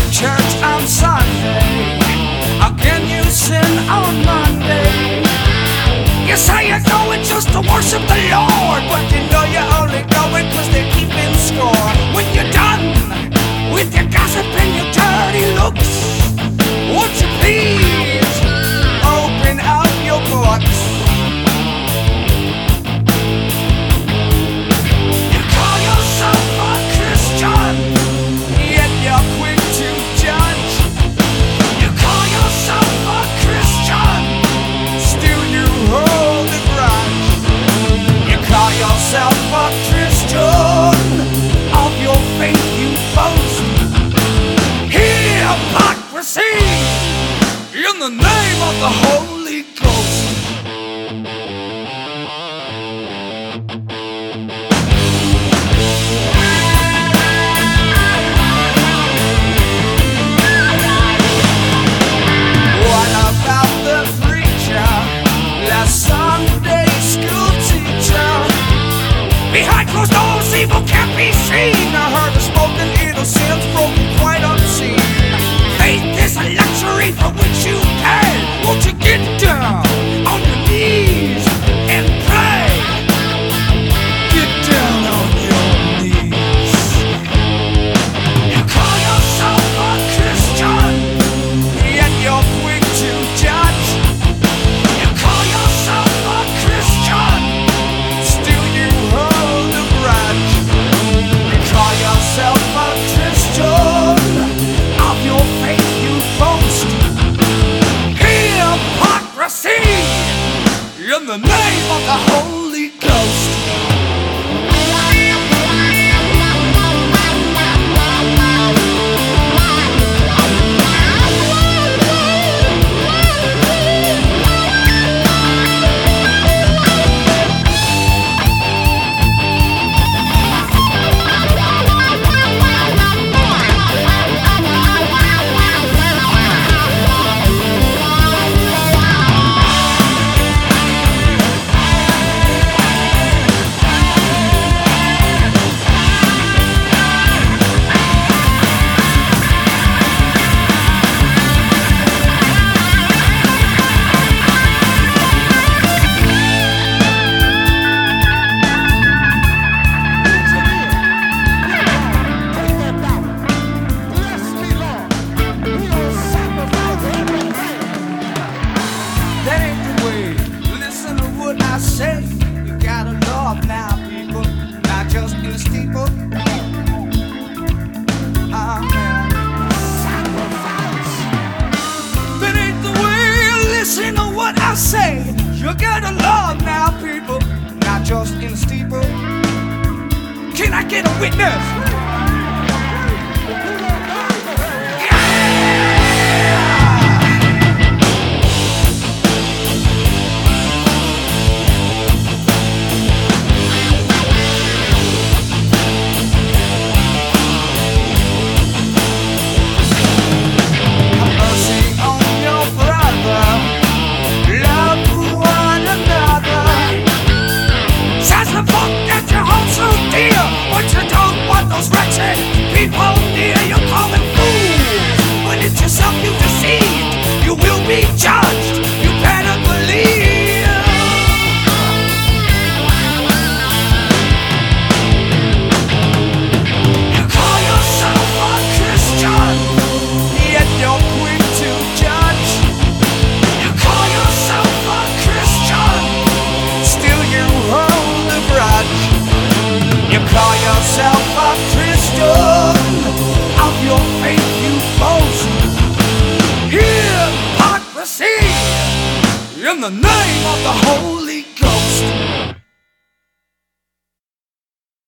church on Sunday? Again you sin on Monday. You say you're going just to worship the Lord, but you know you're only going cause they're keeping score. When you're done with your gossip and your dirty looks, won't you please open up your books? You call yourself a Christian, yet you're quick to judge. You call yourself a Christian, still you hold a grudge. You call yourself a Christian, of your faith you boast. Hypocrisy in the name of the Holy Ghost. What about the preacher, the Sunday school teacher? Behind closed doors, evil can't be seen. I heard the spoken innocence broken quite unseen. Faith is a luxury for which you pay. Won't you get down on your knees and pray? Get down on your knees. You call yourself a Christian, yet you're quick to judge. You call yourself a Christian, still you hold a grudge. You call yourself a Christian, of your faith you boast. Hypocrisy in the name of the Holy Ghost. That ain't the way. Listen to what I say. You gotta love now, people, not just in the steeple. Amen. Sacrifice. That ain't the way. Listen to what I say. You gotta love now, people, not just in the steeple. Can I get a witness? People near you call them fools, but it's yourself you deceived. You will be judged, you better believe. You call yourself a Christian, yet you're quick to judge. You call yourself a Christian, still you hold a grudge. You call yourself a Christian, of your faith you boast. Hypocrisy in the name of the Holy Ghost.